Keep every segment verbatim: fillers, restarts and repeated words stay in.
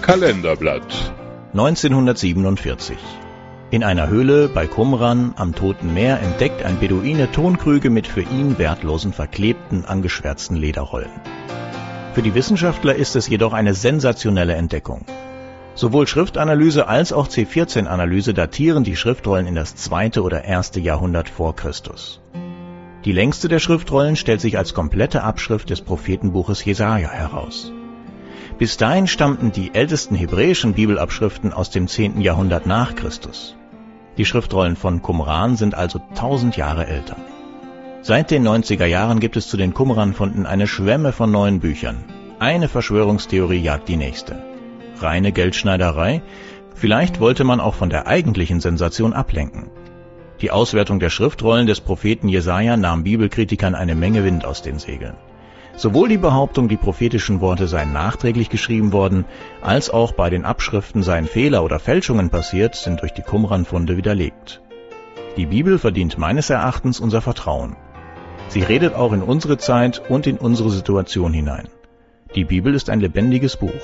Kalenderblatt. neunzehnhundertsiebenundvierzig. In einer Höhle bei Qumran am Toten Meer entdeckt ein Beduine Tonkrüge mit für ihn wertlosen, verklebten, angeschwärzten Lederrollen. Für die Wissenschaftler ist es jedoch eine sensationelle Entdeckung. Sowohl Schriftanalyse als auch C vierzehn Analyse datieren die Schriftrollen in das zweite oder erste Jahrhundert vor Christus. Die längste der Schriftrollen stellt sich als komplette Abschrift des Prophetenbuches Jesaja heraus. Bis dahin stammten die ältesten hebräischen Bibelabschriften aus dem zehnten Jahrhundert nach Christus. Die Schriftrollen von Qumran sind also tausend Jahre älter. Seit den neunziger Jahren gibt es zu den Qumran-Funden eine Schwemme von neuen Büchern. Eine Verschwörungstheorie jagt die nächste. Reine Geldschneiderei? Vielleicht wollte man auch von der eigentlichen Sensation ablenken. Die Auswertung der Schriftrollen des Propheten Jesaja nahm Bibelkritikern eine Menge Wind aus den Segeln. Sowohl die Behauptung, die prophetischen Worte seien nachträglich geschrieben worden, als auch bei den Abschriften seien Fehler oder Fälschungen passiert, sind durch die Qumran-Funde widerlegt. Die Bibel verdient meines Erachtens unser Vertrauen. Sie redet auch in unsere Zeit und in unsere Situation hinein. Die Bibel ist ein lebendiges Buch.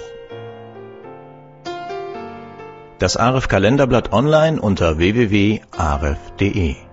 Das Aref Kalenderblatt online unter w w w punkt aref punkt de